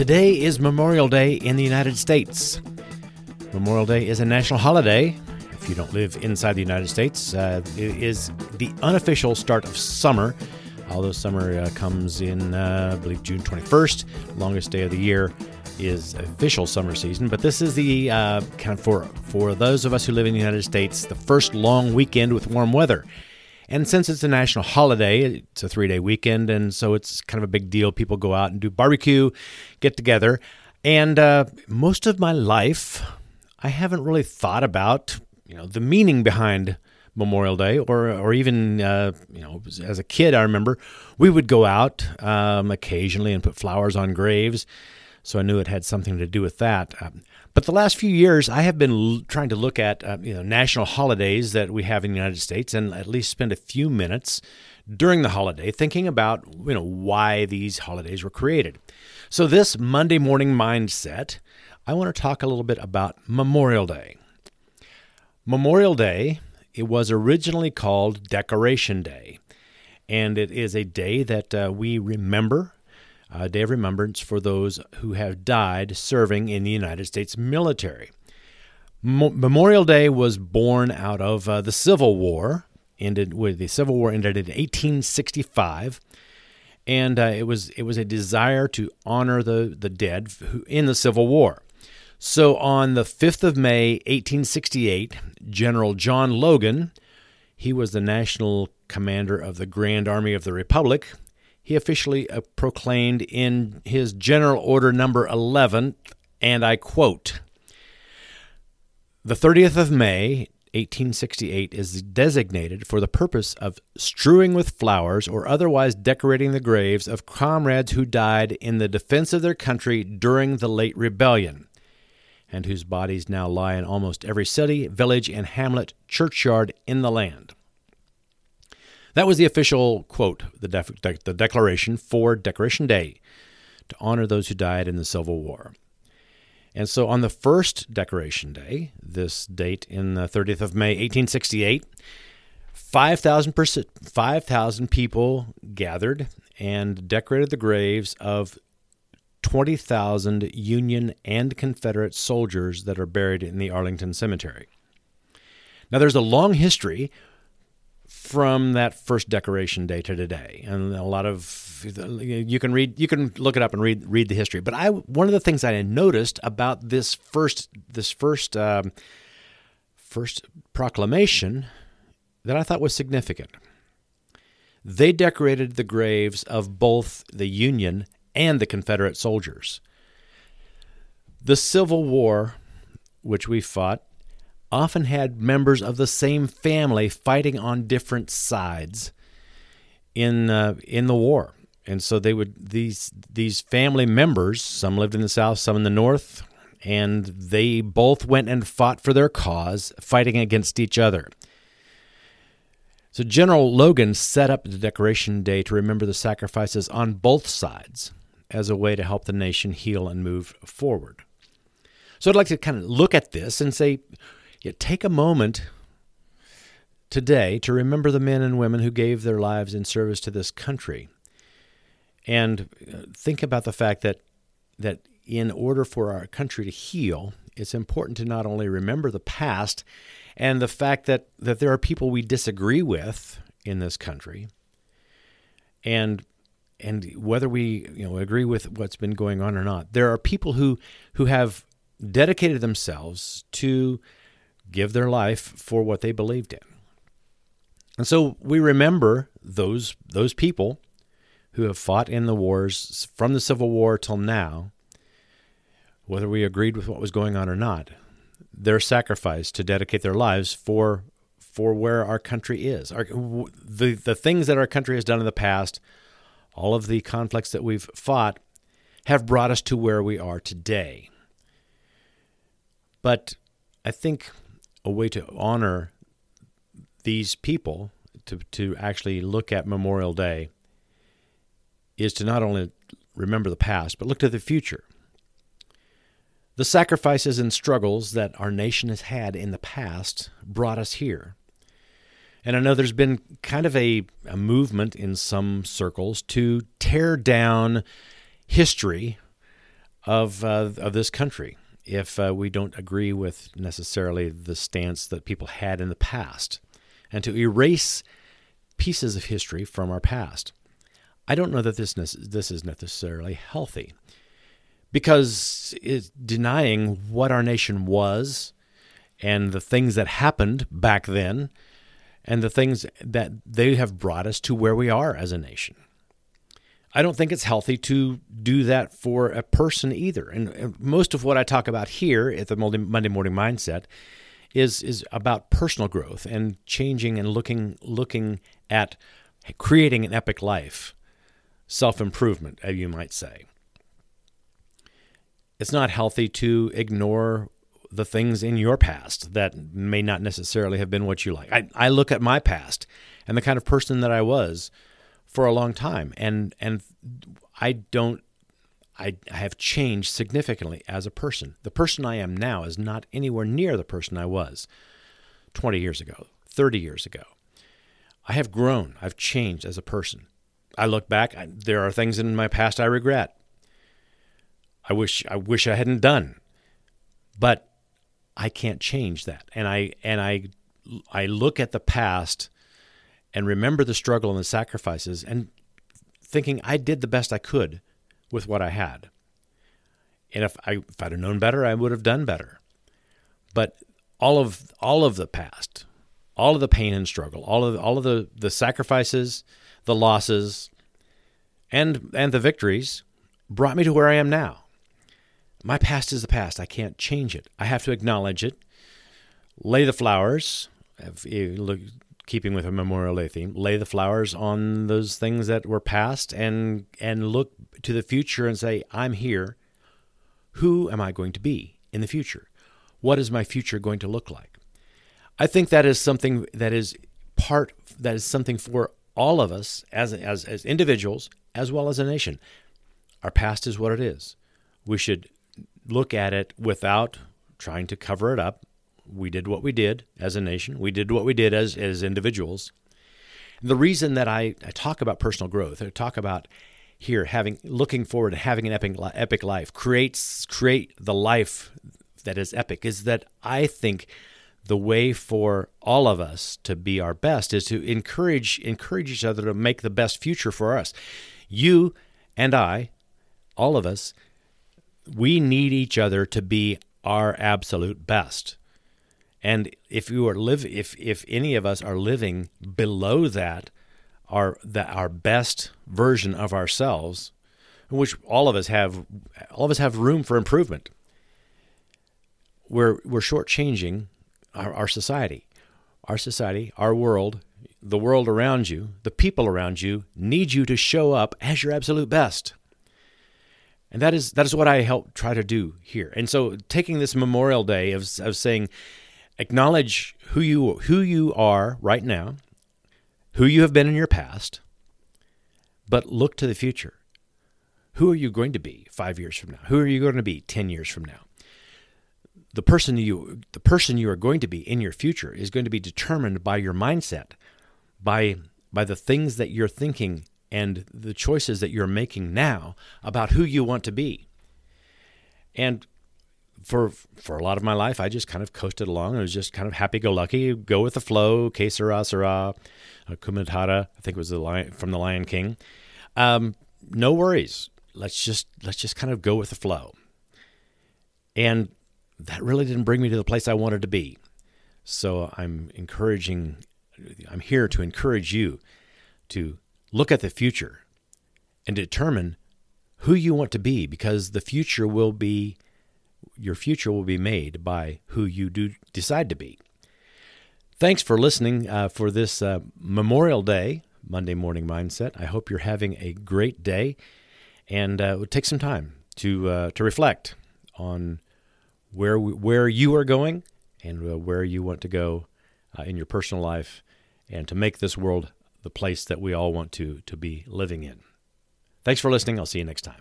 Today is Memorial Day in the United States. Memorial Day is a national holiday. If you don't live inside the United States, it is the unofficial start of summer, although summer comes in, I believe, June 21st. Longest day of the year is official summer season, but this is the kind of for those of us who live in the United States, the first long weekend with warm weather. And since it's a national holiday, it's a 3-day weekend, and so it's kind of a big deal. People go out and do barbecue, get together. And most of my life, I haven't really thought about, the meaning behind Memorial Day, or even, as a kid, I remember we would go out occasionally and put flowers on graves. So I knew it had something to do with that. But the last few years, I have been trying to look at national holidays that we have in the United States, and at least spend a few minutes during the holiday thinking about why these holidays were created. So this Monday morning mindset, I want to talk a little bit about Memorial Day. Memorial Day, it was originally called Decoration Day, and it is a day that we remember. A day of remembrance for those who have died serving in the United States military. Memorial Day was born out of the Civil War. The Civil War ended in 1865, and it was a desire to honor the dead in the Civil War. So on the 5th of May, 1868, General John Logan, he was the national commander of the Grand Army of the Republic. He officially proclaimed in his General Order Number 11, and I quote, "The 30th of May, 1868, is designated for the purpose of strewing with flowers or otherwise decorating the graves of comrades who died in the defense of their country during the late rebellion, and whose bodies now lie in almost every city, village, and hamlet churchyard in the land." That was the official quote, the declaration for Decoration Day, to honor those who died in the Civil War. And so on the first Decoration Day, this date in the 30th of May, 1868, 5,000 people gathered and decorated the graves of 20,000 Union and Confederate soldiers that are buried in the Arlington Cemetery. Now, there's a long history from that first Decoration Day to today, and a lot of you can look it up and read the history. But one of the things I noticed about this first proclamation that I thought was significant. They decorated the graves of both the Union and the Confederate soldiers. The Civil War, which we fought, often had members of the same family fighting on different sides in the war. And so these family members, some lived in the South, some in the North, and they both went and fought for their cause, fighting against each other. So General Logan set up the Decoration Day to remember the sacrifices on both sides as a way to help the nation heal and move forward. So I'd like to kind of look at this and say, take a moment today to remember the men and women who gave their lives in service to this country. And think about the fact that in order for our country to heal, it's important to not only remember the past and the fact that there are people we disagree with in this country, and whether we agree with what's been going on or not, there are people who have dedicated themselves to give their life for what they believed in. And so we remember those people who have fought in the wars from the Civil War till now, whether we agreed with what was going on or not, their sacrifice to dedicate their lives for where our country is. The things that our country has done in the past, all of the conflicts that we've fought, have brought us to where we are today. But I think a way to honor these people, to actually look at Memorial Day, is to not only remember the past, but look to the future. The sacrifices and struggles that our nation has had in the past brought us here. And I know there's been kind of a movement in some circles to tear down history of this country if we don't agree with necessarily the stance that people had in the past, and to erase pieces of history from our past. I don't know that this is necessarily healthy, because it's denying what our nation was and the things that happened back then and the things that they have brought us to where we are as a nation. I don't think it's healthy to do that for a person either. And most of what I talk about here at the Monday Morning Mindset is about personal growth and changing and looking at creating an epic life, self-improvement, as you might say. It's not healthy to ignore the things in your past that may not necessarily have been what you like. I look at my past and the kind of person that I was for a long time, and I have changed significantly as a person. The person I am now is not anywhere near the person I was 20 years ago, 30 years ago. I have grown. I've changed as a person. I look back, there are things in my past I regret. I wish I hadn't done, but I can't change that. And I look at the past and remember the struggle and the sacrifices, and thinking I did the best I could with what I had. And if I'd have known better, I would have done better. But all of the past, all of the pain and struggle, all of the sacrifices, the losses, and the victories brought me to where I am now. My past is the past. I can't change it. I have to acknowledge it, lay the flowers, keeping with a Memorial Day theme, lay the flowers on those things that were past, and look to the future and say, I'm here. Who am I going to be in the future? What is my future going to look like? I think that is something that is something for all of us as individuals as well as a nation. Our past is what it is. We should look at it without trying to cover it up. We did what we did as a nation. We did what we did as individuals. The reason that I talk about personal growth, I talk about here looking forward to having an epic life, create the life that is epic, is that I think the way for all of us to be our best is to encourage each other to make the best future for us. You and I, all of us, we need each other to be our absolute best. And if any of us are living below that, our best version of ourselves, which all of us have room for improvement, we're shortchanging our society. Our society, our world, the world around you, the people around you need you to show up as your absolute best. And that is what I help try to do here. And so taking this Memorial Day of saying, acknowledge who you are right now, who you have been in your past, but look to the future. Who are you going to be 5 years from now? Who are you going to be 10 years from now? The person you are going to be in your future is going to be determined by your mindset, by the things that you're thinking and the choices that you're making now about who you want to be. And for a lot of my life, I just kind of coasted along. I was just kind of happy-go-lucky, go with the flow, que sera, sera, Hakuna Matata, I think it was from The Lion King. No worries. Let's just kind of go with the flow. And that really didn't bring me to the place I wanted to be. So I'm here to encourage you to look at the future and determine who you want to be, because your future will be made by who you do decide to be. Thanks for listening for this Memorial Day Monday Morning Mindset. I hope you're having a great day, and take some time to reflect on where you are going and where you want to go in your personal life, and to make this world the place that we all want to be living in. Thanks for listening. I'll see you next time.